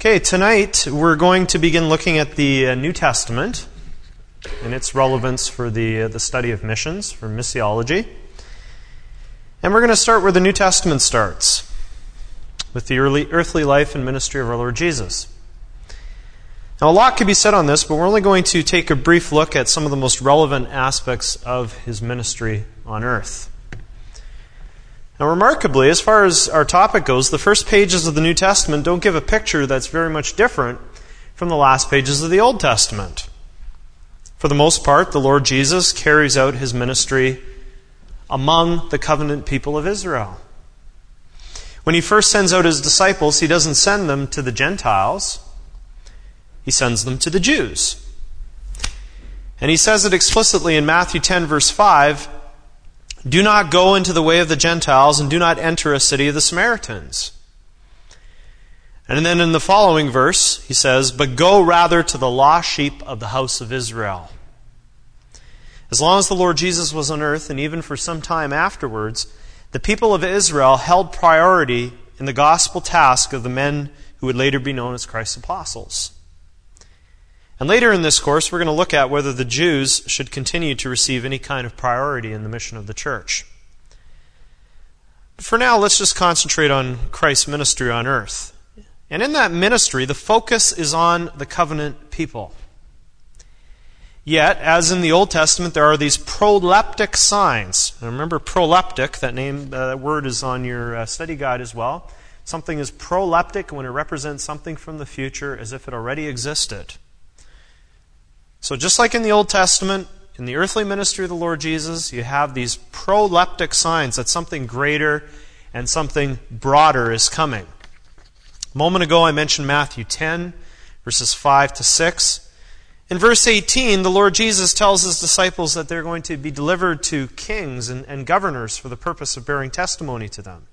Okay, tonight we're going to begin looking at the New Testament and its relevance for the study of missions, for missiology. And we're going to start where the New Testament starts, with the earthly life and ministry of our Lord Jesus. Now, a lot could be said on this, but we're only going to take a brief look at some of the most relevant aspects of his ministry on earth. Now, remarkably, as far as our topic goes, the first pages of the New Testament don't give a picture that's very much different from the last pages of the Old Testament. For the most part, the Lord Jesus carries out his ministry among the covenant people of Israel. When he first sends out his disciples, he doesn't send them to the Gentiles. He sends them to the Jews. And he says it explicitly in Matthew 10, verse 5, "Do not go into the way of the Gentiles, and do not enter a city of the Samaritans." And then in the following verse, he says, "But go rather to the lost sheep of the house of Israel." As long as the Lord Jesus was on earth, and even for some time afterwards, the people of Israel held priority in the gospel task of the men who would later be known as Christ's apostles. And later in this course, we're going to look at whether the Jews should continue to receive any kind of priority in the mission of the church. But for now, let's just concentrate on Christ's ministry on earth. And in that ministry, the focus is on the covenant people. Yet, as in the Old Testament, there are these proleptic signs. And remember, proleptic, that word is on your study guide as well. Something is proleptic when it represents something from the future as if it already existed. So just like in the Old Testament, in the earthly ministry of the Lord Jesus, you have these proleptic signs that something greater and something broader is coming. A moment ago I mentioned Matthew 10, verses 5 to 6. In verse 18, the Lord Jesus tells his disciples that they're going to be delivered to kings and governors for the purpose of bearing testimony to them.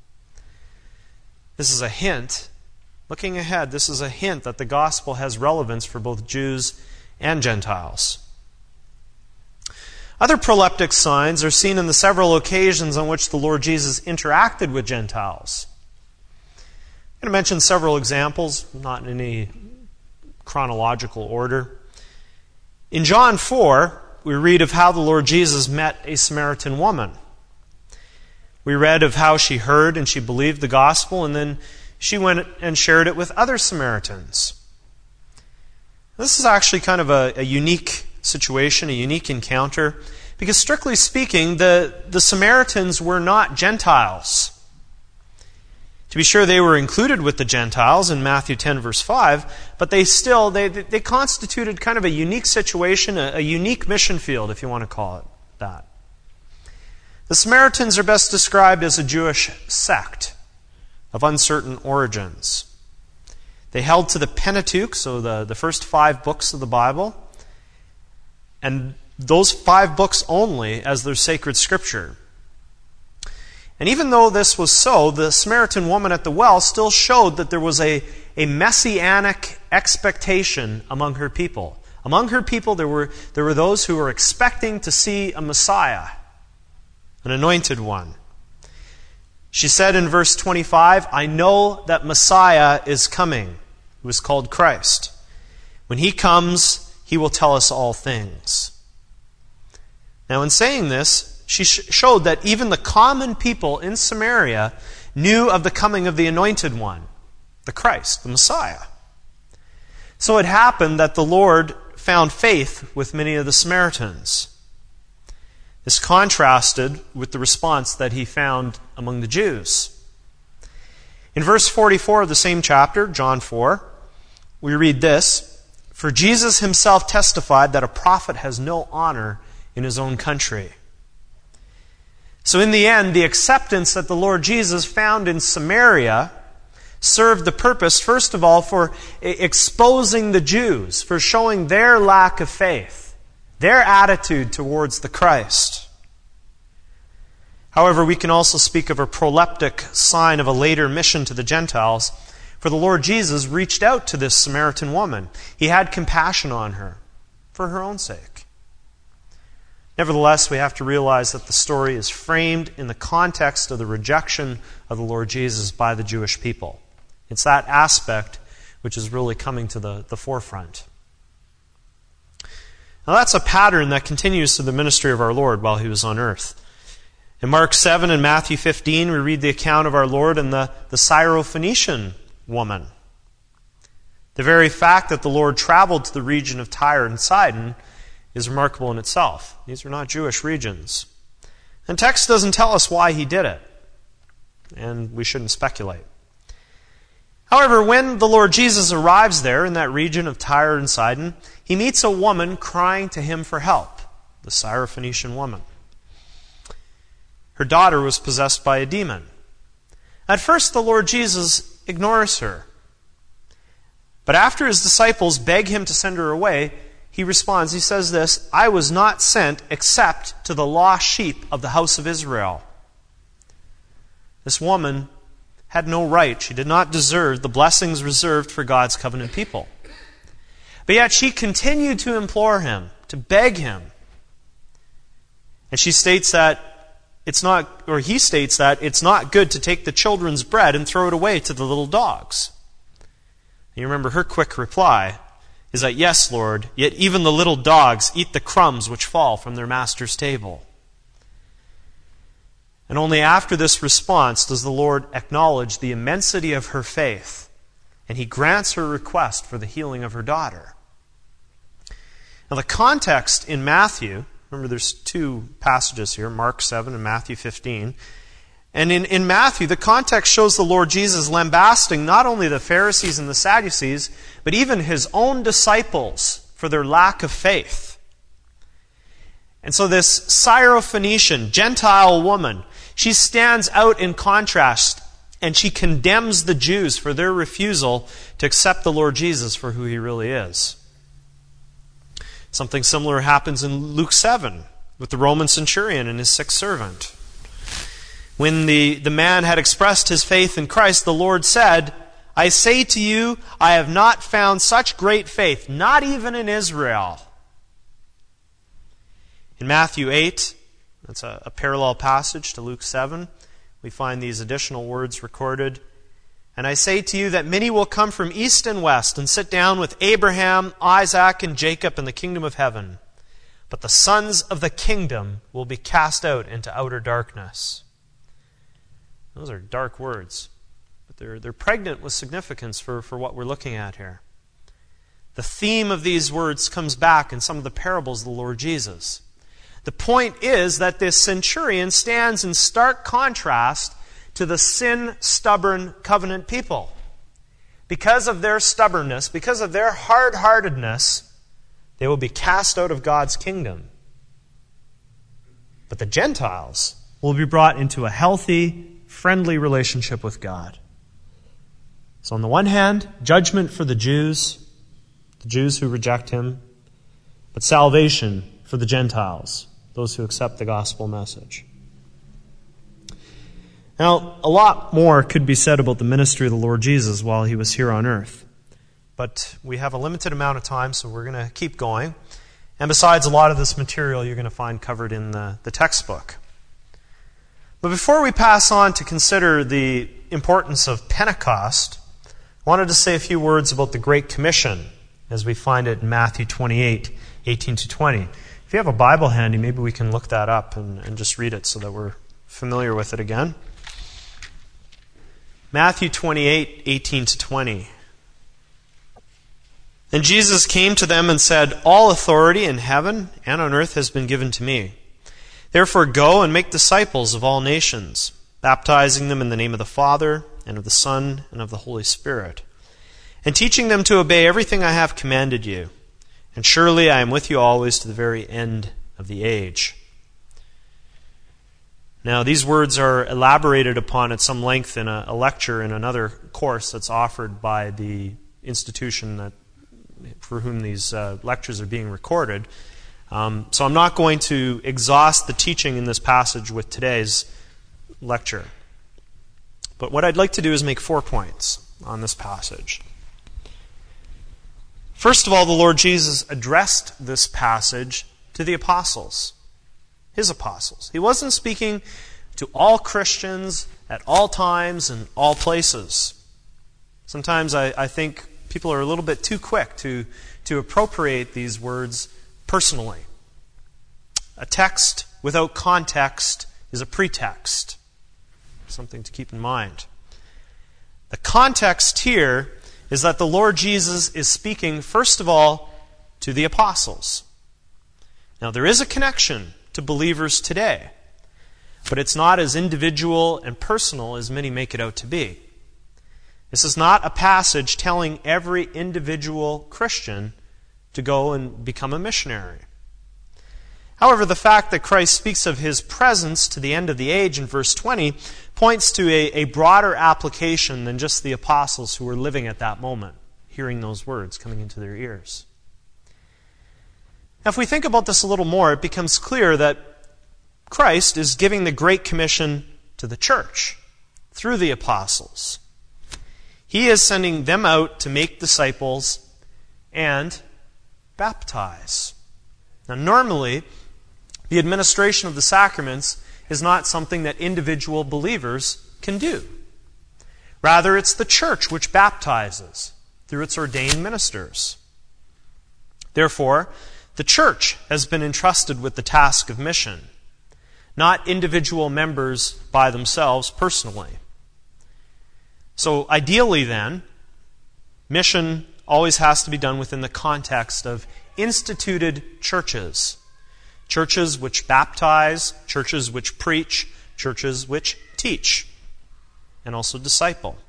This is a hint. Looking ahead, this is a hint that the gospel has relevance for both Jews and Gentiles. Other proleptic signs are seen in the several occasions on which the Lord Jesus interacted with Gentiles. I'm going to mention several examples, not in any chronological order. In John 4, we read of how the Lord Jesus met a Samaritan woman. We read of how she heard and she believed the gospel, and then she went and shared it with other Samaritans. This is actually kind of a unique situation, a unique encounter, because strictly speaking, the Samaritans were not Gentiles. To be sure, they were included with the Gentiles in Matthew 10, verse 5, but they constituted kind of a unique situation, a unique mission field, if you want to call it that. The Samaritans are best described as a Jewish sect of uncertain origins. They held to the Pentateuch, so the first 5 books of the Bible, and those 5 books only as their sacred scripture. And even though this was so, the Samaritan woman at the well still showed that there was a messianic expectation among her people. Among her people, there were those who were expecting to see a Messiah, an anointed one. She said in verse 25, "I know that Messiah is coming, who is called Christ. When he comes, he will tell us all things." Now, in saying this, she showed that even the common people in Samaria knew of the coming of the anointed one, the Christ, the Messiah. So it happened that the Lord found faith with many of the Samaritans. This contrasted with the response that he found among the Jews. In verse 44 of the same chapter, John 4, we read this, "For Jesus himself testified that a prophet has no honor in his own country." So in the end, the acceptance that the Lord Jesus found in Samaria served the purpose, first of all, for exposing the Jews, for showing their lack of faith, their attitude towards the Christ. However, we can also speak of a proleptic sign of a later mission to the Gentiles, for the Lord Jesus reached out to this Samaritan woman. He had compassion on her for her own sake. Nevertheless, we have to realize that the story is framed in the context of the rejection of the Lord Jesus by the Jewish people. It's that aspect which is really coming to the forefront. Now that's a pattern that continues through the ministry of our Lord while he was on earth. In Mark 7 and Matthew 15, we read the account of our Lord and the Syrophoenician woman. The very fact that the Lord traveled to the region of Tyre and Sidon is remarkable in itself. These are not Jewish regions. And text doesn't tell us why he did it, and we shouldn't speculate. However, when the Lord Jesus arrives there in that region of Tyre and Sidon, he meets a woman crying to him for help, the Syrophoenician woman. Her daughter was possessed by a demon. At first, the Lord Jesus ignores her. But after his disciples beg him to send her away, he responds, he says this, "I was not sent except to the lost sheep of the house of Israel." This woman had no right. She did not deserve the blessings reserved for God's covenant people. But yet she continued to implore him, to beg him. And she states that he states that it's not good to take the children's bread and throw it away to the little dogs. And you remember her quick reply is that, "Yes, Lord, yet even the little dogs eat the crumbs which fall from their master's table." And only after this response does the Lord acknowledge the immensity of her faith, and he grants her request for the healing of her daughter. Now the context in Matthew, remember there's two passages here, Mark 7 and Matthew 15. And in Matthew, the context shows the Lord Jesus lambasting not only the Pharisees and the Sadducees, but even his own disciples for their lack of faith. And so this Syrophoenician, Gentile woman, she stands out in contrast, and she condemns the Jews for their refusal to accept the Lord Jesus for who he really is. Something similar happens in Luke 7 with the Roman centurion and his sick servant. When the man had expressed his faith in Christ, the Lord said, "I say to you, I have not found such great faith, not even in Israel." In Matthew 8, that's a parallel passage to Luke 7, we find these additional words recorded. "And I say to you that many will come from east and west and sit down with Abraham, Isaac, and Jacob in the kingdom of heaven. But the sons of the kingdom will be cast out into outer darkness." Those are dark words, but they're pregnant with significance for what we're looking at here. The theme of these words comes back in some of the parables of the Lord Jesus. The point is that this centurion stands in stark contrast to the sin-stubborn covenant people. Because of their stubbornness, because of their hard-heartedness, they will be cast out of God's kingdom. But the Gentiles will be brought into a healthy, friendly relationship with God. So on the one hand, judgment for the Jews who reject him, but salvation for the Gentiles, those who accept the gospel message. Now, a lot more could be said about the ministry of the Lord Jesus while he was here on earth. But we have a limited amount of time, so we're going to keep going. And besides, a lot of this material you're going to find covered in the textbook. But before we pass on to consider the importance of Pentecost, I wanted to say a few words about the Great Commission as we find it in Matthew 28, 18 to 20. If you have a Bible handy, maybe we can look that up and just read it so that we're familiar with it again. Matthew 28, 18 to 20. "And Jesus came to them and said, 'All authority in heaven and on earth has been given to me. Therefore go and make disciples of all nations, baptizing them in the name of the Father, and of the Son, and of the Holy Spirit, and teaching them to obey everything I have commanded you. And surely I am with you always to the very end of the age.'" Now, these words are elaborated upon at some length in a lecture in another course that's offered by the institution for whom these lectures are being recorded. So I'm not going to exhaust the teaching in this passage with today's lecture. But what I'd like to do is make 4 points on this passage. First of all, the Lord Jesus addressed this passage to the apostles, his apostles. He wasn't speaking to all Christians at all times and all places. Sometimes I think people are a little bit too quick to appropriate these words personally. A text without context is a pretext. Something to keep in mind. The context here is that the Lord Jesus is speaking, first of all, to the apostles. Now, there is a connection to believers today, but it's not as individual and personal as many make it out to be. This is not a passage telling every individual Christian to go and become a missionary. However, the fact that Christ speaks of his presence to the end of the age in verse 20 points to a broader application than just the apostles who were living at that moment, hearing those words coming into their ears. Now, if we think about this a little more, it becomes clear that Christ is giving the Great Commission to the church through the apostles. He is sending them out to make disciples and baptize. Now, normally, the administration of the sacraments is not something that individual believers can do. Rather, it's the church which baptizes through its ordained ministers. Therefore, the church has been entrusted with the task of mission, not individual members by themselves personally. So ideally then, mission always has to be done within the context of instituted churches. Churches which baptize, churches which preach, churches which teach, and also disciple.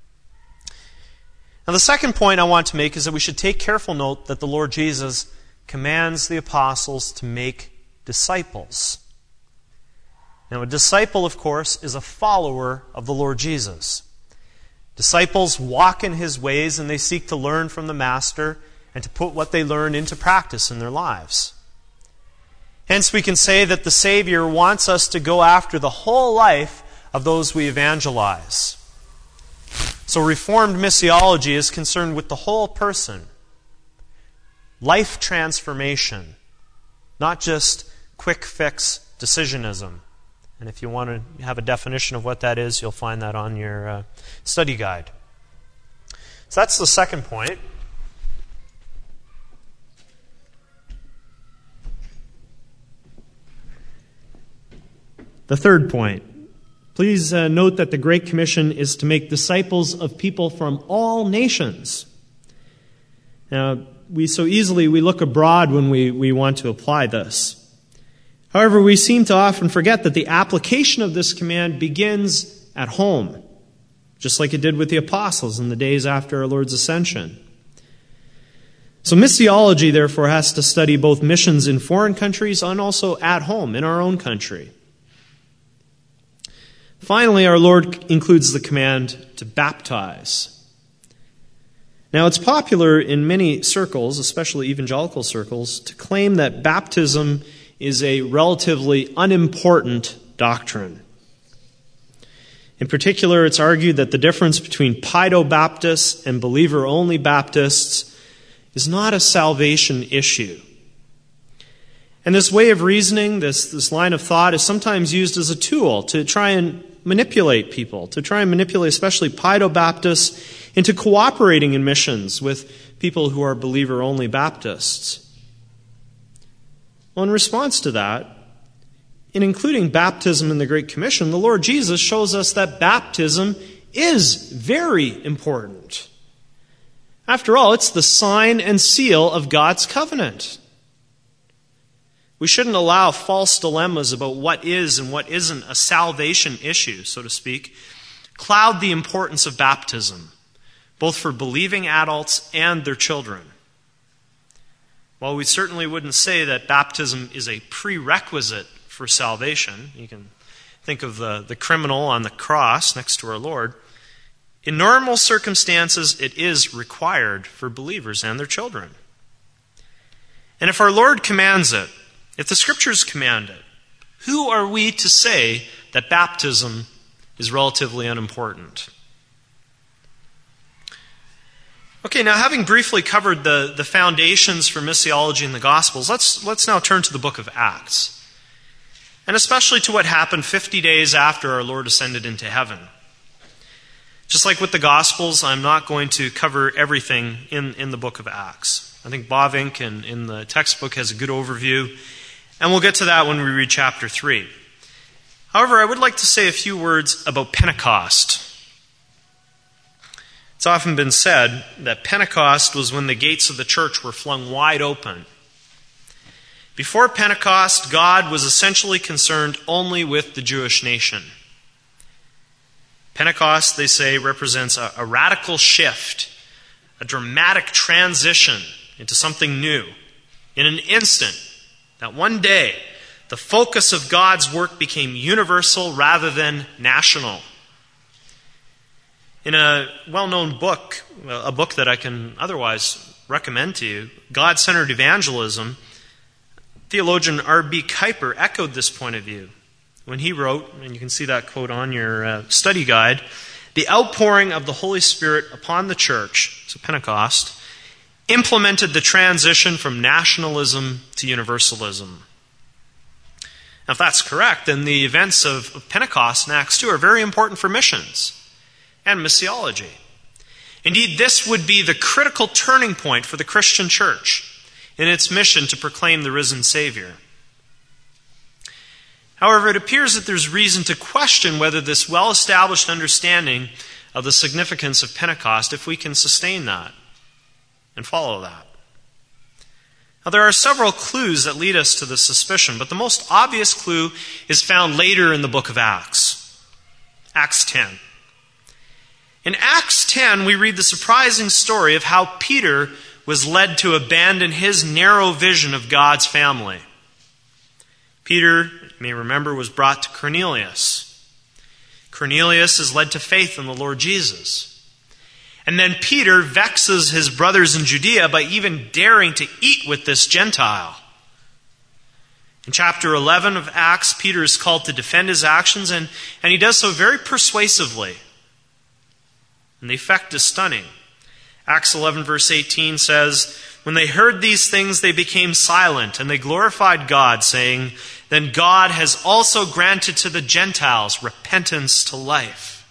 Now the second point I want to make is that we should take careful note that the Lord Jesus commands the apostles to make disciples. Now a disciple, of course, is a follower of the Lord Jesus. Disciples walk in his ways and they seek to learn from the Master and to put what they learn into practice in their lives. Hence, we can say that the Savior wants us to go after the whole life of those we evangelize. So Reformed missiology is concerned with the whole person. Life transformation, not just quick fix decisionism. And if you want to have a definition of what that is, you'll find that on your study guide. So that's the second point. The third point. Please note that the Great Commission is to make disciples of people from all nations. Now, we look abroad when we want to apply this. However, we seem to often forget that the application of this command begins at home, just like it did with the apostles in the days after our Lord's ascension. So missiology, therefore, has to study both missions in foreign countries and also at home, in our own country. Finally, our Lord includes the command to baptize. Now, it's popular in many circles, especially evangelical circles, to claim that baptism is a relatively unimportant doctrine. In particular, it's argued that the difference between Paedo-Baptists and believer-only Baptists is not a salvation issue. And this way of reasoning, this line of thought, is sometimes used as a tool to try and manipulate people, to try and manipulate especially Paedo-Baptists into cooperating in missions with people who are believer-only Baptists. Well, in response to that, in including baptism in the Great Commission, the Lord Jesus shows us that baptism is very important. After all, it's the sign and seal of God's covenant. We shouldn't allow false dilemmas about what is and what isn't a salvation issue, so to speak, cloud the importance of baptism, both for believing adults and their children. While we certainly wouldn't say that baptism is a prerequisite for salvation, you can think of the criminal on the cross next to our Lord, in normal circumstances it is required for believers and their children. And if our Lord commands it, if the Scriptures command it, who are we to say that baptism is relatively unimportant? Okay, now having briefly covered the foundations for missiology in the Gospels, let's now turn to the book of Acts, and especially to what happened 50 days after our Lord ascended into heaven. Just like with the Gospels, I'm not going to cover everything in the book of Acts. I think Bavinck in the textbook has a good overview, and we'll get to that when we read chapter 3. However, I would like to say a few words about Pentecost. It's often been said that Pentecost was when the gates of the church were flung wide open. Before Pentecost, God was essentially concerned only with the Jewish nation. Pentecost, they say, represents a radical shift, a dramatic transition into something new. In an instant, that one day, the focus of God's work became universal rather than national. In a well-known book, a book that I can otherwise recommend to you, God-Centered Evangelism, theologian R.B. Kuyper echoed this point of view when he wrote, and you can see that quote on your study guide, "The outpouring of the Holy Spirit upon the church," so Pentecost, "implemented the transition from nationalism to universalism." Now, if that's correct, then the events of Pentecost in Acts 2 are very important for missions and missiology. Indeed, this would be the critical turning point for the Christian church in its mission to proclaim the risen Savior. However, it appears that there's reason to question whether this well-established understanding of the significance of Pentecost, if we can sustain that and follow that. Now, there are several clues that lead us to this suspicion, but the most obvious clue is found later in the book of Acts. Acts 10. In Acts 10, we read the surprising story of how Peter was led to abandon his narrow vision of God's family. Peter, you may remember, was brought to Cornelius. Cornelius is led to faith in the Lord Jesus. And then Peter vexes his brothers in Judea by even daring to eat with this Gentile. In chapter 11 of Acts, Peter is called to defend his actions, and he does so very persuasively. And the effect is stunning. Acts 11 verse 18 says, "When they heard these things, they became silent, and they glorified God, saying, 'Then God has also granted to the Gentiles repentance to life.'"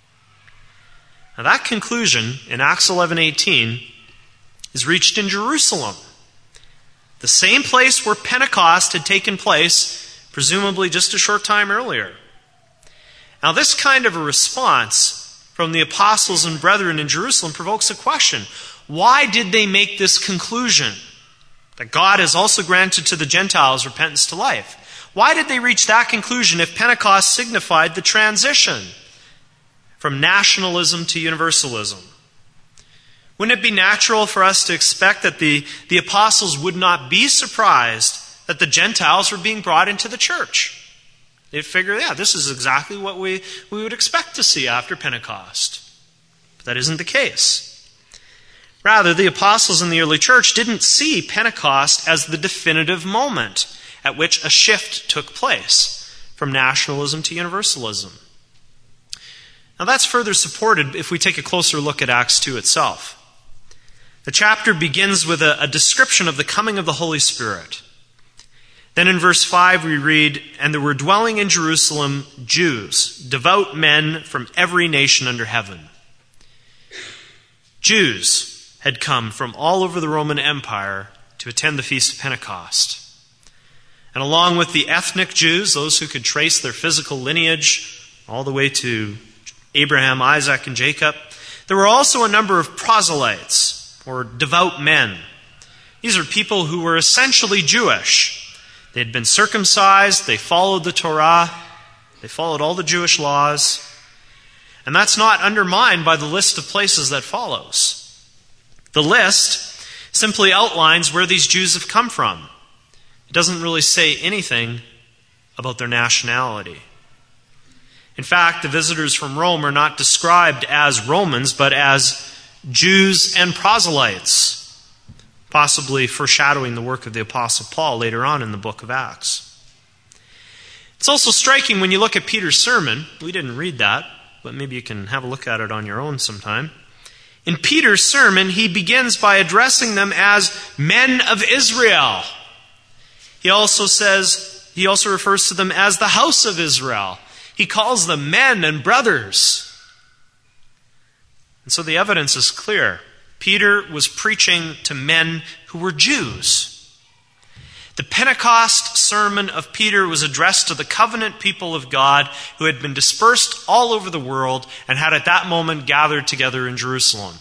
Now that conclusion in Acts 11:18 is reached in Jerusalem, the same place where Pentecost had taken place, presumably just a short time earlier. Now this kind of a response from the apostles and brethren in Jerusalem provokes a question. Why did they make this conclusion? That God has also granted to the Gentiles repentance to life. Why did they reach that conclusion if Pentecost signified the transition from nationalism to universalism? Wouldn't it be natural for us to expect that the apostles would not be surprised that the Gentiles were being brought into the church? They'd figure, yeah, this is exactly what we would expect to see after Pentecost. But that isn't the case. Rather, the apostles in the early church didn't see Pentecost as the definitive moment at which a shift took place from nationalism to universalism. Now that's further supported if we take a closer look at Acts 2 itself. The chapter begins with a description of the coming of the Holy Spirit. Then in verse 5 we read, "And there were dwelling in Jerusalem Jews, devout men from every nation under heaven." Jews had come from all over the Roman Empire to attend the Feast of Pentecost. And along with the ethnic Jews, those who could trace their physical lineage all the way to Abraham, Isaac, and Jacob, there were also a number of proselytes, or devout men. These are people who were essentially Jewish. They had been circumcised, they followed the Torah, they followed all the Jewish laws. And that's not undermined by the list of places that follows. The list simply outlines where these Jews have come from. It doesn't really say anything about their nationality. In fact, the visitors from Rome are not described as Romans, but as Jews and proselytes, possibly foreshadowing the work of the Apostle Paul later on in the book of Acts. It's also striking when you look at Peter's sermon. We didn't read that, but maybe you can have a look at it on your own sometime. In Peter's sermon, he begins by addressing them as men of Israel. He also refers to them as the house of Israel. He calls them men and brothers. And so the evidence is clear. Peter was preaching to men who were Jews. The Pentecost sermon of Peter was addressed to the covenant people of God who had been dispersed all over the world and had at that moment gathered together in Jerusalem.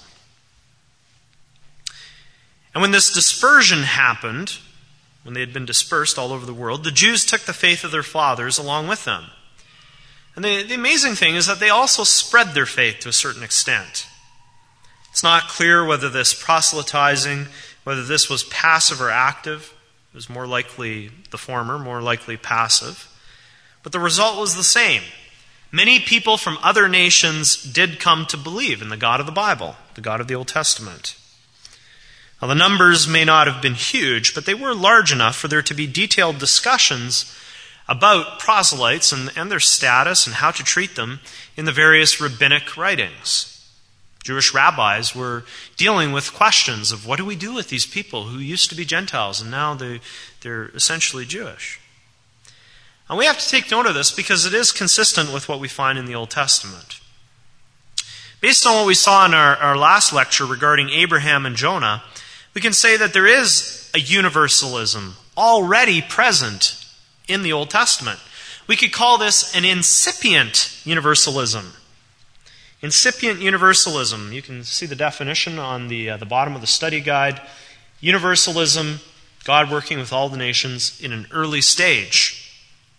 And when this dispersion happened, when they had been dispersed all over the world, the Jews took the faith of their fathers along with them. And the amazing thing is that they also spread their faith to a certain extent. It's not clear whether this proselytizing, whether this was passive or active. It was more likely the former, more likely passive. But the result was the same. Many people from other nations did come to believe in the God of the Bible, the God of the Old Testament. Now, the numbers may not have been huge, but they were large enough for there to be detailed discussions about proselytes and their status and how to treat them in the various rabbinic writings. Jewish rabbis were dealing with questions of what do we do with these people who used to be Gentiles and now they're essentially Jewish. And we have to take note of this because it is consistent with what we find in the Old Testament. Based on what we saw in our last lecture regarding Abraham and Jonah, we can say that there is a universalism already present in the Old Testament. We could call this an incipient universalism. Incipient universalism. You can see the definition on the bottom of the study guide. Universalism, God working with all the nations in an early stage.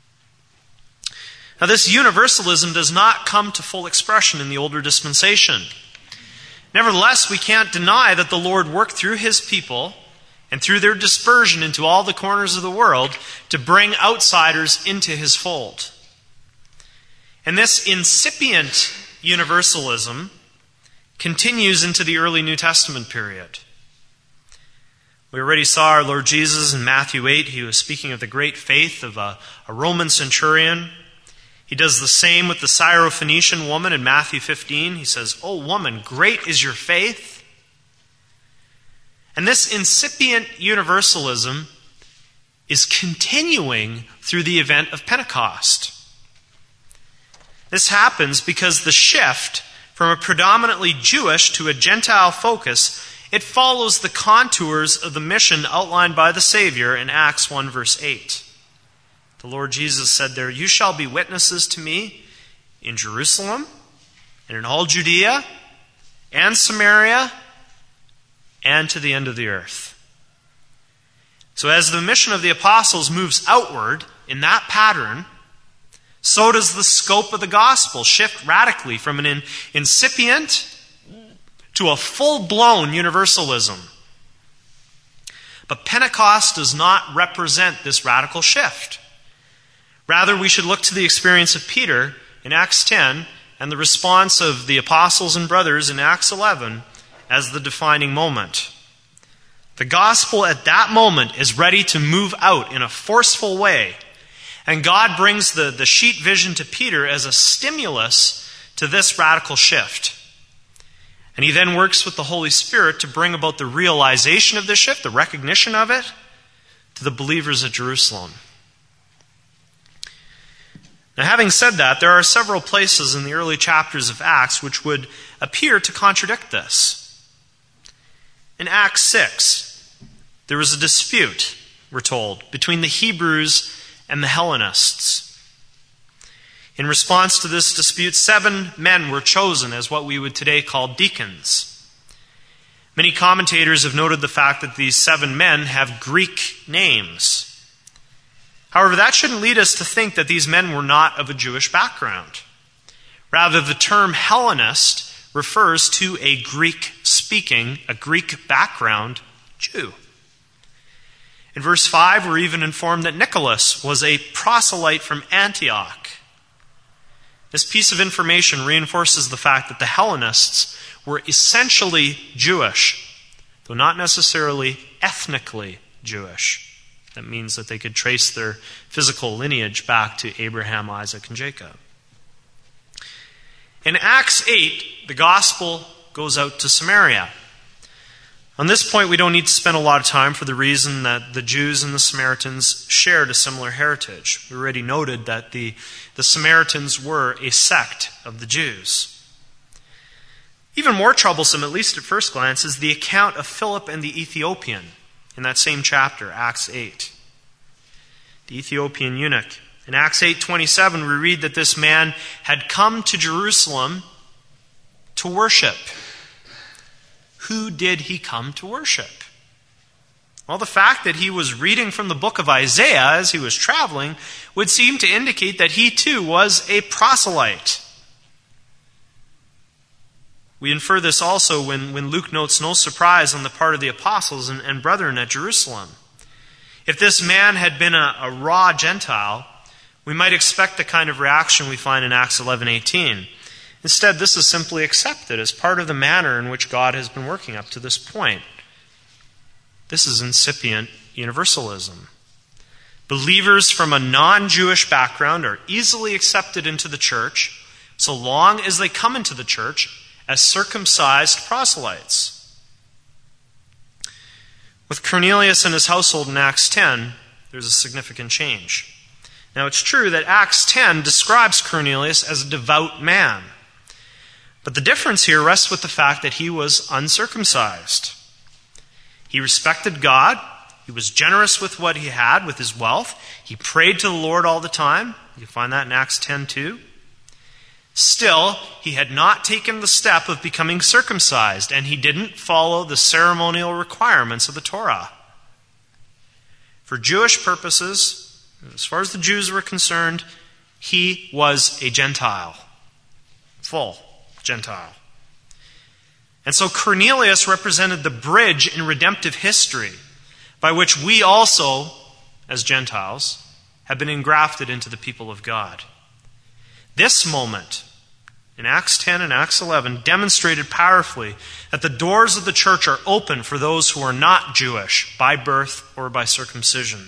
Now, this universalism does not come to full expression in the older dispensation. Nevertheless, we can't deny that the Lord worked through His people and through their dispersion into all the corners of the world to bring outsiders into His fold. And this incipient universalism continues into the early New Testament period. We already saw our Lord Jesus in Matthew 8. He was speaking of the great faith of a Roman centurion. He does the same with the Syrophoenician woman in Matthew 15. He says, "O woman, great is your faith." And this incipient universalism is continuing through the event of Pentecost. This happens because the shift from a predominantly Jewish to a Gentile focus, it follows the contours of the mission outlined by the Savior in Acts 1 verse 8. The Lord Jesus said there, "You shall be witnesses to me in Jerusalem and in all Judea and Samaria and to the end of the earth." So as the mission of the apostles moves outward in that pattern, so does the scope of the gospel shift radically from an incipient to a full-blown universalism. But Pentecost does not represent this radical shift. Rather, we should look to the experience of Peter in Acts 10 and the response of the apostles and brothers in Acts 11 as the defining moment. The gospel at that moment is ready to move out in a forceful way. And God brings the sheet vision to Peter as a stimulus to this radical shift. And he then works with the Holy Spirit to bring about the realization of this shift, the recognition of it, to the believers at Jerusalem. Now, having said that, there are several places in the early chapters of Acts which would appear to contradict this. In Acts 6, there was a dispute, we're told, between the Hebrews and the Hellenists. In response to this dispute, 7 men were chosen as what we would today call deacons. Many commentators have noted the fact that these 7 men have Greek names. However, that shouldn't lead us to think that these men were not of a Jewish background. Rather, the term Hellenist refers to a Greek-speaking, a Greek background Jew. In verse 5, we're even informed that Nicholas was a proselyte from Antioch. This piece of information reinforces the fact that the Hellenists were essentially Jewish, though not necessarily ethnically Jewish. That means that they could trace their physical lineage back to Abraham, Isaac, and Jacob. In Acts 8, the gospel goes out to Samaria. On this point, we don't need to spend a lot of time for the reason that the Jews and the Samaritans shared a similar heritage. We already noted that the Samaritans were a sect of the Jews. Even more troublesome, at least at first glance, is the account of Philip and the Ethiopian in that same chapter, Acts 8. The Ethiopian eunuch. In Acts 8:27, we read that this man had come to Jerusalem to worship. Who did he come to worship? Well, the fact that he was reading from the book of Isaiah as he was traveling would seem to indicate that he too was a proselyte. We infer this also when Luke notes no surprise on the part of the apostles and brethren at Jerusalem. If this man had been a raw Gentile, we might expect the kind of reaction we find in Acts 11:18. Instead, this is simply accepted as part of the manner in which God has been working up to this point. This is incipient universalism. Believers from a non-Jewish background are easily accepted into the church so long as they come into the church as circumcised proselytes. With Cornelius and his household in Acts 10, there's a significant change. Now, it's true that Acts 10 describes Cornelius as a devout man. But the difference here rests with the fact that he was uncircumcised. He respected God. He was generous with what he had, with his wealth. He prayed to the Lord all the time. You find that in Acts 10 too. Still, he had not taken the step of becoming circumcised, and he didn't follow the ceremonial requirements of the Torah. For Jewish purposes, as far as the Jews were concerned, he was a Gentile. Full Gentile. And so Cornelius represented the bridge in redemptive history by which we also, as Gentiles, have been engrafted into the people of God. This moment, in Acts 10 and Acts 11, demonstrated powerfully that the doors of the church are open for those who are not Jewish by birth or by circumcision.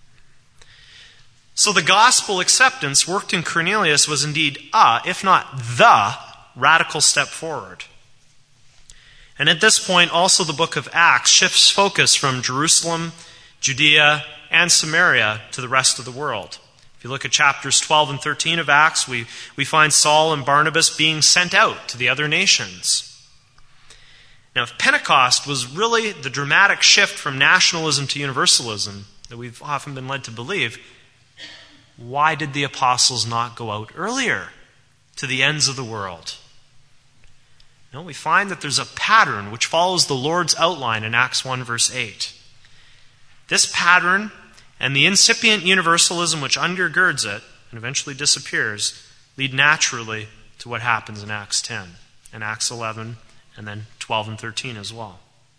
So the gospel acceptance worked in Cornelius was indeed if not the, radical step forward. And at this point, also the book of Acts shifts focus from Jerusalem, Judea, and Samaria to the rest of the world. If you look at chapters 12 and 13 of Acts, we find Saul and Barnabas being sent out to the other nations. Now, if Pentecost was really the dramatic shift from nationalism to universalism that we've often been led to believe, why did the apostles not go out earlier to the ends of the world? No, we find that there's a pattern which follows the Lord's outline in Acts 1 verse 8. This pattern and the incipient universalism which undergirds it and eventually disappears lead naturally to what happens in Acts 10 and Acts 11 and then 12 and 13 as well.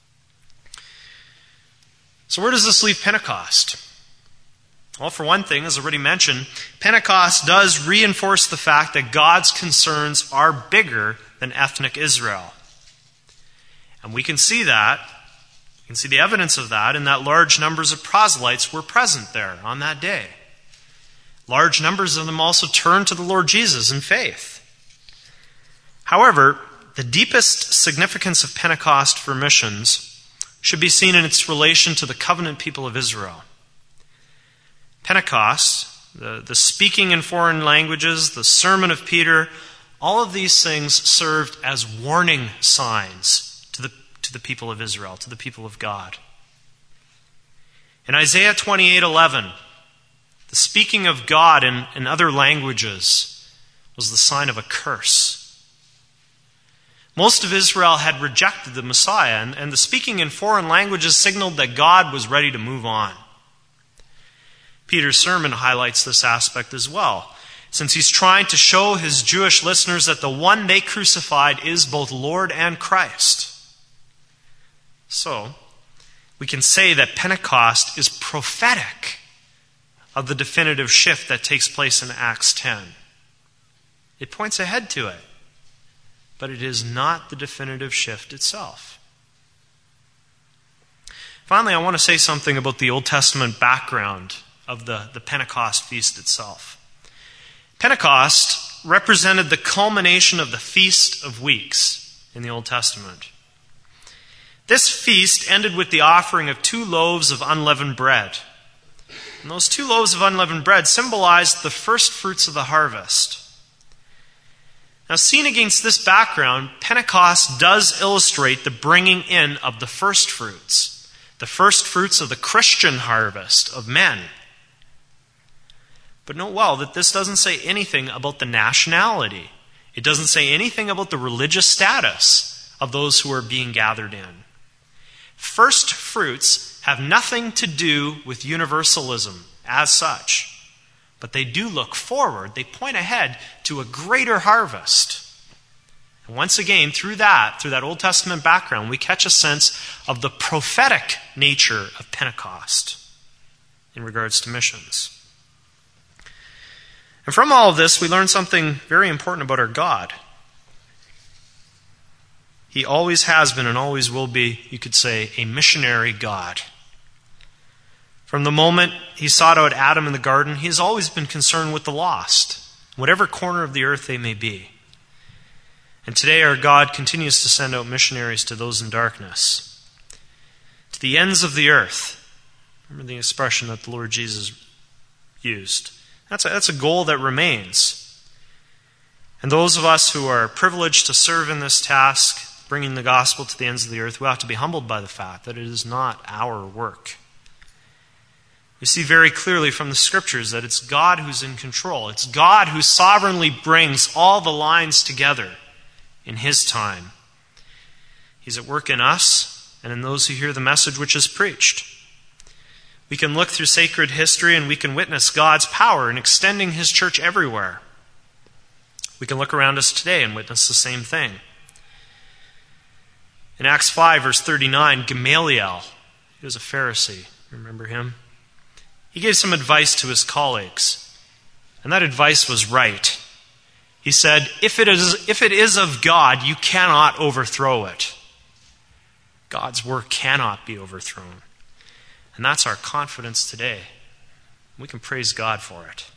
So where does this leave Pentecost? Well, for one thing, as already mentioned, Pentecost does reinforce the fact that God's concerns are bigger than ethnic Israel. And we can see that. We can see the evidence of that in that large numbers of proselytes were present there on that day. Large numbers of them also turned to the Lord Jesus in faith. However, the deepest significance of Pentecost for missions should be seen in its relation to the covenant people of Israel. Pentecost, the speaking in foreign languages, the sermon of Peter, all of these things served as warning signs to the people of Israel, to the people of God. In Isaiah 28:11, the speaking of God in other languages was the sign of a curse. Most of Israel had rejected the Messiah, and the speaking in foreign languages signaled that God was ready to move on. Peter's sermon highlights this aspect as well, since he's trying to show his Jewish listeners that the one they crucified is both Lord and Christ. So, we can say that Pentecost is prophetic of the definitive shift that takes place in Acts 10. It points ahead to it, but it is not the definitive shift itself. Finally, I want to say something about the Old Testament background of the Pentecost feast itself. Pentecost represented the culmination of the Feast of Weeks in the Old Testament. This feast ended with the offering of 2 loaves of unleavened bread. And those 2 loaves of unleavened bread symbolized the first fruits of the harvest. Now, seen against this background, Pentecost does illustrate the bringing in of the first fruits of the Christian harvest of men. But note well that this doesn't say anything about the nationality. It doesn't say anything about the religious status of those who are being gathered in. First fruits have nothing to do with universalism as such. But they do look forward. They point ahead to a greater harvest. And once again, through that Old Testament background, we catch a sense of the prophetic nature of Pentecost in regards to missions. And from all of this, we learn something very important about our God. He always has been and always will be, you could say, a missionary God. From the moment he sought out Adam in the garden, he has always been concerned with the lost, whatever corner of the earth they may be. And today our God continues to send out missionaries to those in darkness, to the ends of the earth. Remember the expression that the Lord Jesus used. That's a goal that remains. And those of us who are privileged to serve in this task, bringing the gospel to the ends of the earth, we have to be humbled by the fact that it is not our work. We see very clearly from the Scriptures that it's God who's in control. It's God who sovereignly brings all the lines together in His time. He's at work in us and in those who hear the message which is preached. We can look through sacred history and we can witness God's power in extending His church everywhere. We can look around us today and witness the same thing. In Acts 5, verse 39, Gamaliel, he was a Pharisee. Remember him? He gave some advice to his colleagues, and that advice was right. He said, if it is of God, you cannot overthrow it. God's work cannot be overthrown. And that's our confidence today. We can praise God for it.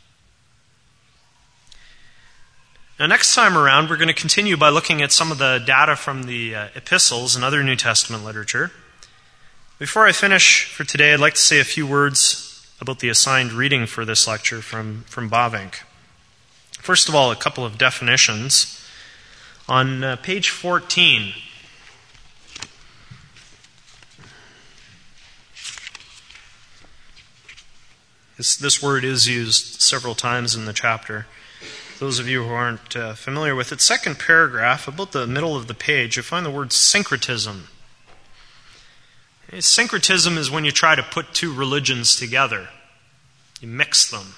Now, next time around, we're going to continue by looking at some of the data from the epistles and other New Testament literature. Before I finish for today, I'd like to say a few words about the assigned reading for this lecture from Bavinck. First of all, a couple of definitions. On page 14, this word is used several times in the chapter. Those of you who aren't familiar with it, second paragraph, about the middle of the page, you find the word syncretism. Syncretism is when you try to put two religions together. You mix them.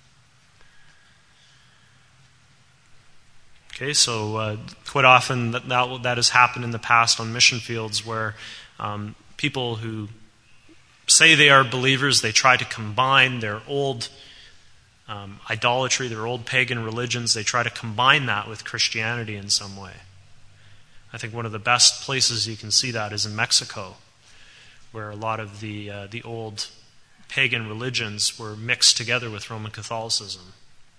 Okay, so quite often that has happened in the past on mission fields where people who say they are believers, they try to combine their old idolatry, their old pagan religions, they try to combine that with Christianity in some way. I think one of the best places you can see that is in Mexico, where a lot of the old pagan religions were mixed together with Roman Catholicism.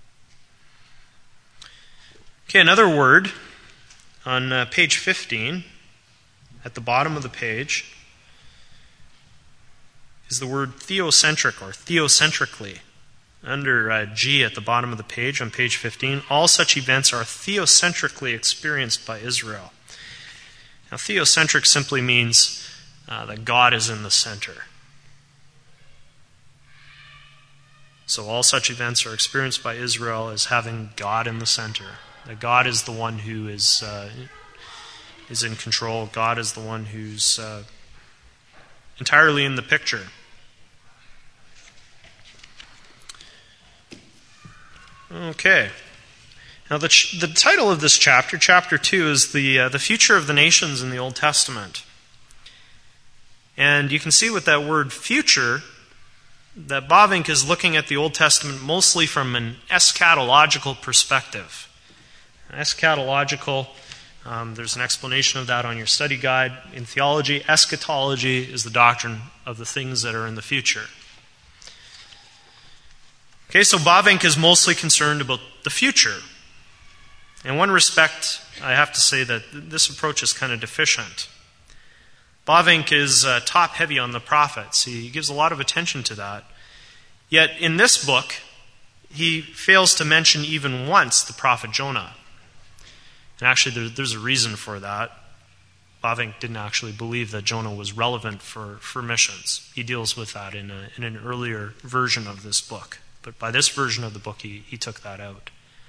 Okay, another word on page 15, at the bottom of the page, is the word theocentric or theocentrically. Under G at the bottom of the page, on page 15, all such events are theocentrically experienced by Israel. Now, theocentric simply means that God is in the center. So all such events are experienced by Israel as having God in the center. That God is the one who is in control. God is the one who's entirely in the picture. Okay. Now the title of this chapter, chapter 2, is the future of the nations in the Old Testament. And you can see with that word future that Bavinck is looking at the Old Testament mostly from an eschatological perspective. Eschatological, there's an explanation of that on your study guide. In theology, eschatology is the doctrine of the things that are in the future. Okay, so Bavinck is mostly concerned about the future. In one respect, I have to say that this approach is kind of deficient. Bavinck is top-heavy on the prophets. He gives a lot of attention to that. Yet in this book, he fails to mention even once the prophet Jonah. And actually, there's a reason for that. Bavinck didn't actually believe that Jonah was relevant for missions. He deals with that in an earlier version of this book. But by this version of the book, he took that out.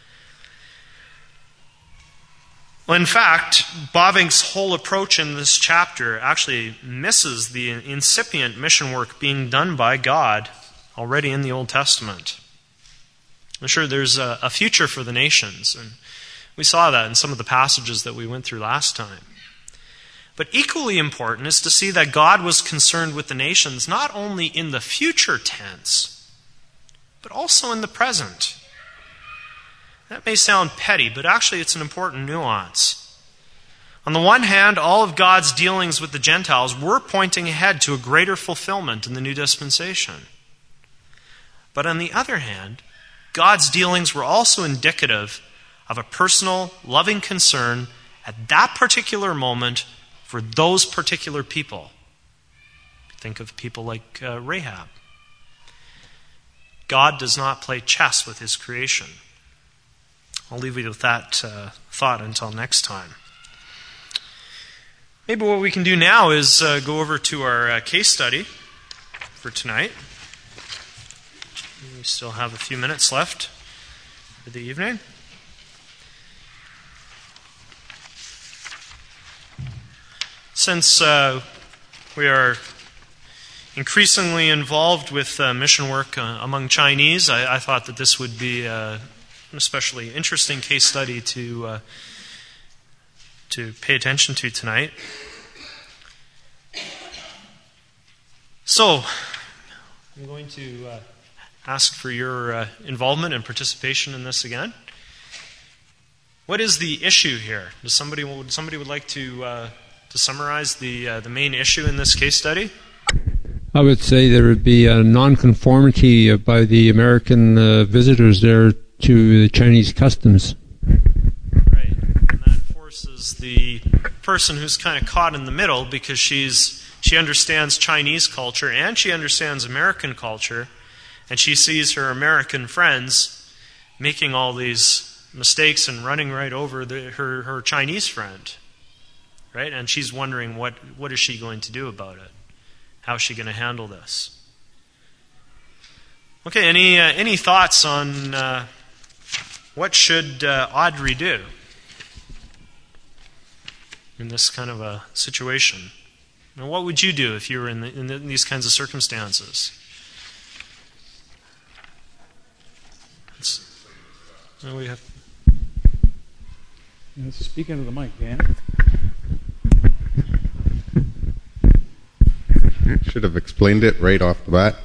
Well, in fact, Bavinck's whole approach in this chapter actually misses the incipient mission work being done by God already in the Old Testament. I'm sure there's a future for the nations, and we saw that in some of the passages that we went through last time. But equally important is to see that God was concerned with the nations not only in the future tense, but also in the present. That may sound petty, but actually it's an important nuance. On the one hand, all of God's dealings with the Gentiles were pointing ahead to a greater fulfillment in the new dispensation. But on the other hand, God's dealings were also indicative of a personal, loving concern at that particular moment for those particular people. Think of people like Rahab. God does not play chess with his creation. I'll leave you with that thought until next time. Maybe what we can do now is go over to our case study for tonight. We still have a few minutes left for the evening. Since we are increasingly involved with mission work among Chinese, I thought that this would be an especially interesting case study to pay attention to tonight. So, I'm going to ask for your involvement and participation in this again. What is the issue here? Would somebody would like to summarize the main issue in this case study? I would say there would be a nonconformity by the American visitors there to the Chinese customs. Right. And that forces the person who's kind of caught in the middle, because she understands Chinese culture and she understands American culture, and she sees her American friends making all these mistakes and running right over her Chinese friend. Right? And she's wondering what is she going to do about it? How is she going to handle this? Okay, any thoughts on what should Audrey do in this kind of a situation? Now, what would you do if you were in these kinds of circumstances? We have. Speak into the mic, Dan. Should have explained it right off the bat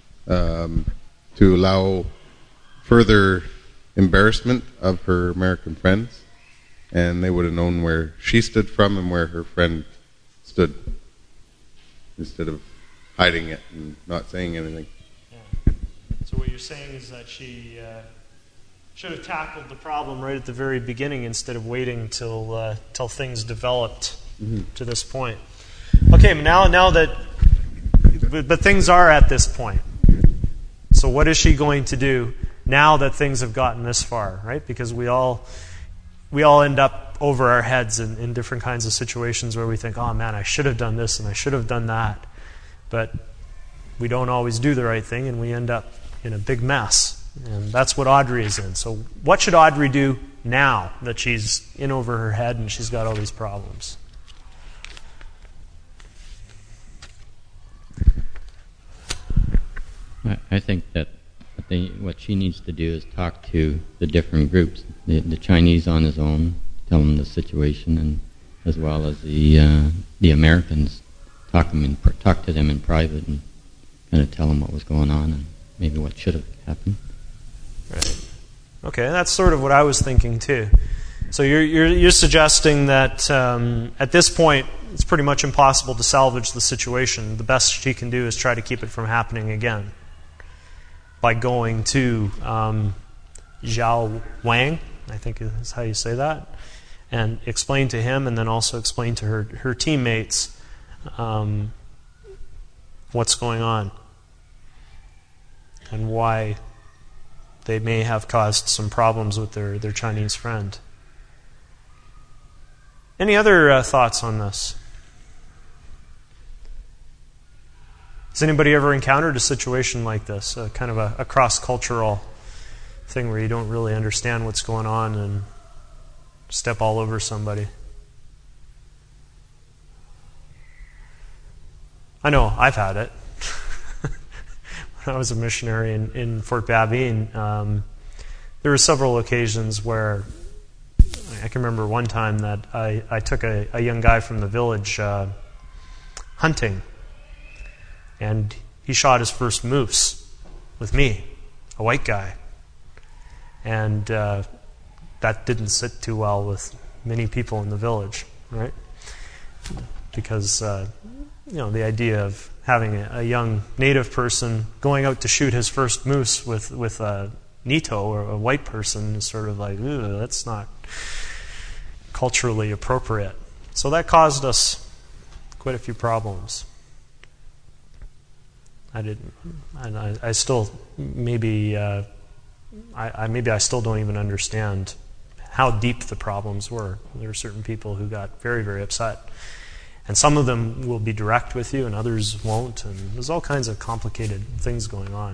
to allow further embarrassment of her American friends, and they would have known where she stood from and where her friend stood, instead of hiding it and not saying anything. Yeah. So what you're saying is that she should have tackled the problem right at the very beginning instead of waiting till things developed to this point. Okay, now that, but things are at this point. So what is she going to do now that things have gotten this far, right? Because we all end up over our heads in different kinds of situations where we think, oh man, I should have done this and I should have done that. But we don't always do the right thing, and we end up in a big mess. And that's what Audrey is in. So what should Audrey do now that she's in over her head and she's got all these problems? I think that what she needs to do is talk to the different groups, the Chinese on his own, tell them the situation, and as well as the Americans, talk to them in private and kind of tell them what was going on and maybe what should have happened. Right. Okay, that's sort of what I was thinking too. So you're suggesting that at this point it's pretty much impossible to salvage the situation. The best she can do is try to keep it from happening again by going to Zhao Wang, I think is how you say that, and explain to him, and then also explain to her teammates what's going on and why they may have caused some problems with their Chinese friend. Any other thoughts on this? Has anybody ever encountered a situation like this, kind of a cross-cultural thing where you don't really understand what's going on and step all over somebody? I know I've had it. When I was a missionary in Fort Babine, there were several occasions where I can remember one time that I took a young guy from the village hunting, and he shot his first moose with me, a white guy. And that didn't sit too well with many people in the village, right? Because, the idea of having a young native person going out to shoot his first moose with a Neto or a white person is sort of like, ooh, that's not culturally appropriate. So that caused us quite a few problems. I still maybe I still don't even understand how deep the problems were. There are certain people who got very, very upset. And some of them will be direct with you and others won't. And there's all kinds of complicated things going on.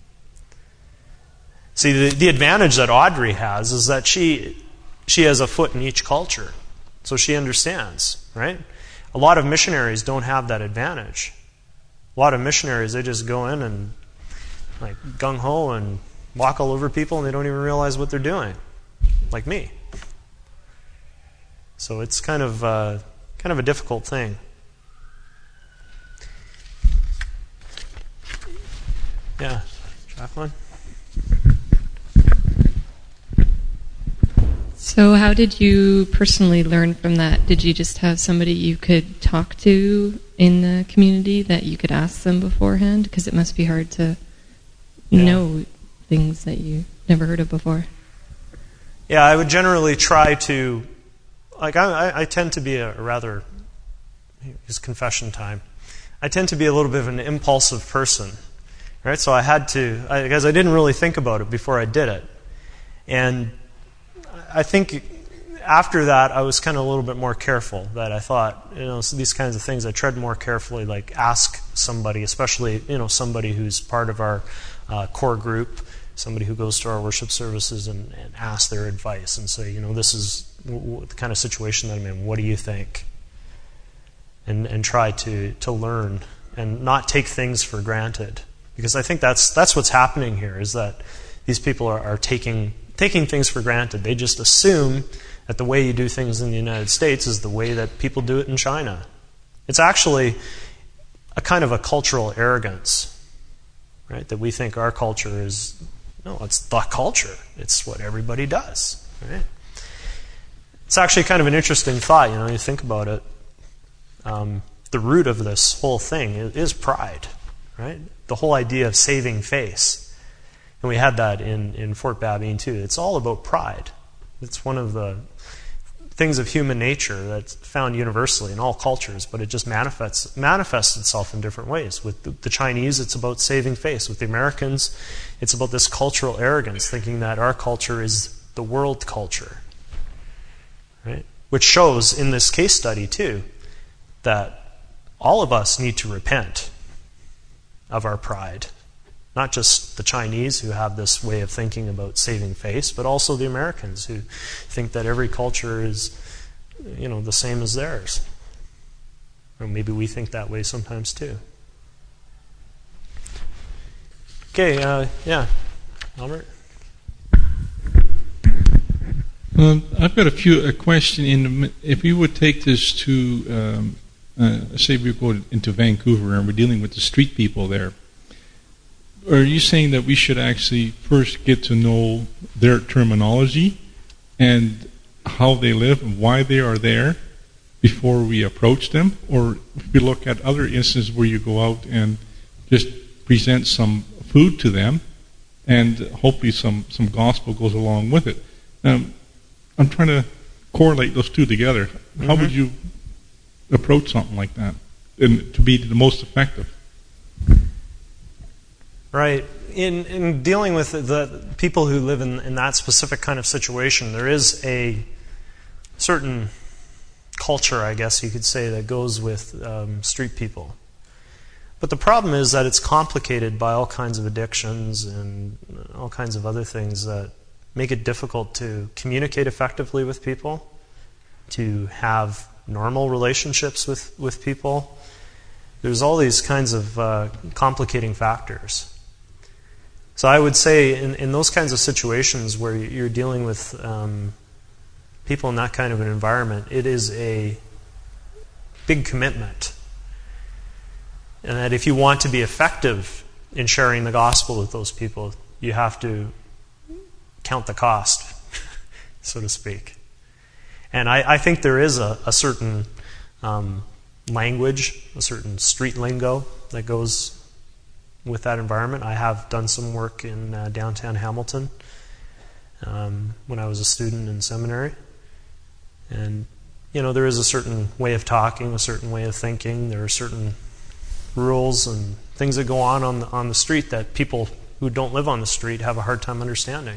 See, the advantage that Audrey has is that she has a foot in each culture. So she understands, right? A lot of missionaries don't have that advantage. A lot of missionaries, they just go in and like gung-ho and walk all over people and they don't even realize what they're doing, like me. So it's kind of a difficult thing. Yeah, Jacqueline? So how did you personally learn from that? Did you just have somebody you could talk to in the community that you could ask them beforehand? Because it must be hard to know things that you never heard of before. Yeah, I would generally try to, I tend to be a rather, it's confession time, I tend to be a little bit of an impulsive person, right? So I had to, because I didn't really think about it before I did it. And I think after that, I was kind of a little bit more careful, that I thought, so these kinds of things, I tread more carefully, like ask somebody, especially, somebody who's part of our core group, somebody who goes to our worship services and ask their advice and say, this is the kind of situation that I'm in, what do you think? And try to learn and not take things for granted. Because I think that's what's happening here, is that these people are taking things for granted. They just assume that the way you do things in the United States is the way that people do it in China. It's actually a kind of a cultural arrogance, right? That we think our culture is, no, it's the culture. It's what everybody does, right? It's actually kind of an interesting thought, you think about it. The root of this whole thing is pride, right? The whole idea of saving face. And we had that in Fort Babine too. It's all about pride. It's one of the things of human nature that's found universally in all cultures, but it just manifests itself in different ways. With the Chinese, it's about saving face. With the Americans, it's about this cultural arrogance, thinking that our culture is the world culture, right? Which shows in this case study too that all of us need to repent of our pride. Not just the Chinese who have this way of thinking about saving face, but also the Americans who think that every culture is, the same as theirs. Or maybe we think that way sometimes too. Okay, Albert? I've got a question. If we would take this to, say we go into Vancouver and we're dealing with the street people there, are you saying that we should actually first get to know their terminology and how they live and why they are there before we approach them? Or if we look at other instances where you go out and just present some food to them and hopefully some gospel goes along with it? I'm trying to correlate those two together. Mm-hmm. How would you approach something like that and to be the most effective? Right. In dealing with the people who live in that specific kind of situation, there is a certain culture, I guess you could say, that goes with street people. But the problem is that it's complicated by all kinds of addictions and all kinds of other things that make it difficult to communicate effectively with people, to have normal relationships with people. There's all these kinds of complicating factors. So I would say in those kinds of situations where you're dealing with people in that kind of an environment, it is a big commitment. And that if you want to be effective in sharing the gospel with those people, you have to count the cost, so to speak. And I think there is a certain language, a certain street lingo that goes with that environment. I have done some work in downtown Hamilton when I was a student in seminary. And, there is a certain way of talking, a certain way of thinking. There are certain rules and things that go on the street that people who don't live on the street have a hard time understanding.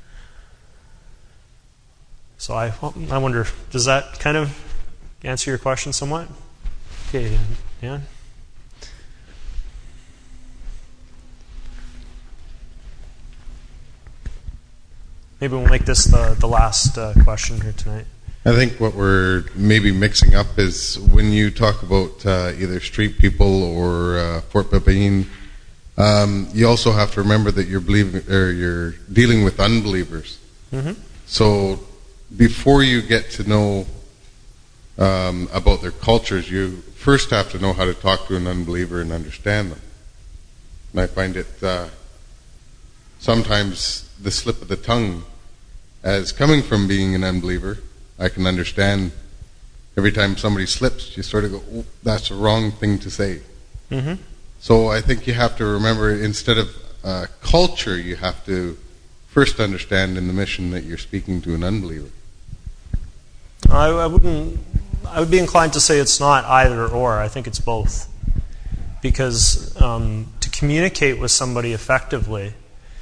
So I wonder, does that kind of answer your question somewhat? Okay, Dan? Maybe we'll make this the last question here tonight. I think what we're maybe mixing up is when you talk about either street people or Fort Babine, you also have to remember that you're dealing with unbelievers. Mm-hmm. So before you get to know about their cultures, you first have to know how to talk to an unbeliever and understand them. And I find it sometimes the slip of the tongue, as coming from being an unbeliever, I can understand every time somebody slips, you sort of go, oh, that's a wrong thing to say. Mm-hmm. So I think you have to remember, instead of culture, you have to first understand in the mission that you're speaking to an unbeliever. I would be inclined to say it's not either or. I think it's both. Because to communicate with somebody effectively,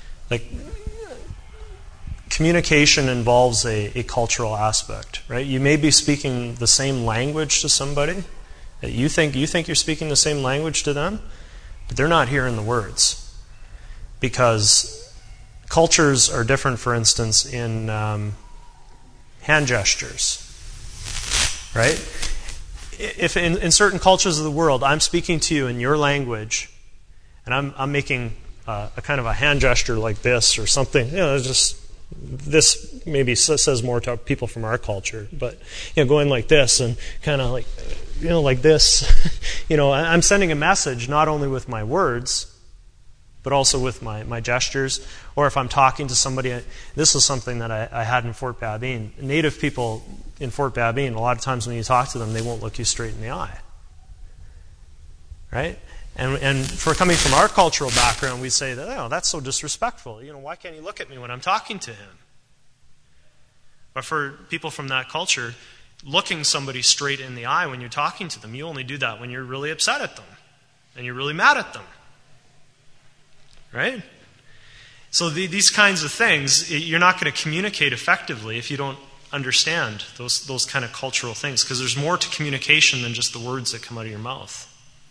communication involves a cultural aspect, right? You may be speaking the same language to somebody. That you think you're speaking the same language to them, but they're not hearing the words. Because cultures are different, for instance, in hand gestures, right? If in certain cultures of the world, I'm speaking to you in your language, and I'm making a kind of a hand gesture like this or something, just this maybe says more to people from our culture, but going like this and kind of like this, I'm sending a message not only with my words, but also with my gestures. Or if I'm talking to somebody, this is something that I had in Fort Babine. Native people in Fort Babine, a lot of times when you talk to them, they won't look you straight in the eye. Right? And for coming from our cultural background, we say that, that's so disrespectful. Why can't he look at me when I'm talking to him? But for people from that culture, looking somebody straight in the eye when you're talking to them, you only do that when you're really upset at them and you're really mad at them. Right? So these kinds of things, you're not going to communicate effectively if you don't understand those kind of cultural things, because there's more to communication than just the words that come out of your mouth.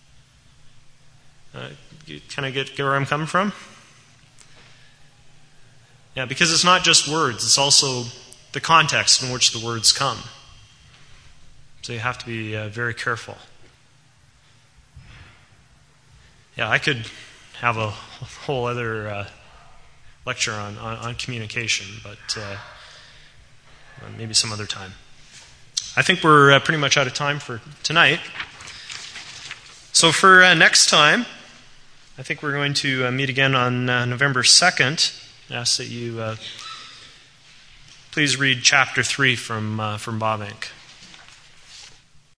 You kind of get where I'm coming from? Yeah, because it's not just words, it's also the context in which the words come. So you have to be very careful. Yeah, I could have a whole other lecture on communication, but maybe some other time. I think we're pretty much out of time for tonight. So for next time, I think we're going to meet again on November 2nd. I ask that you please read chapter 3 from Bavinck.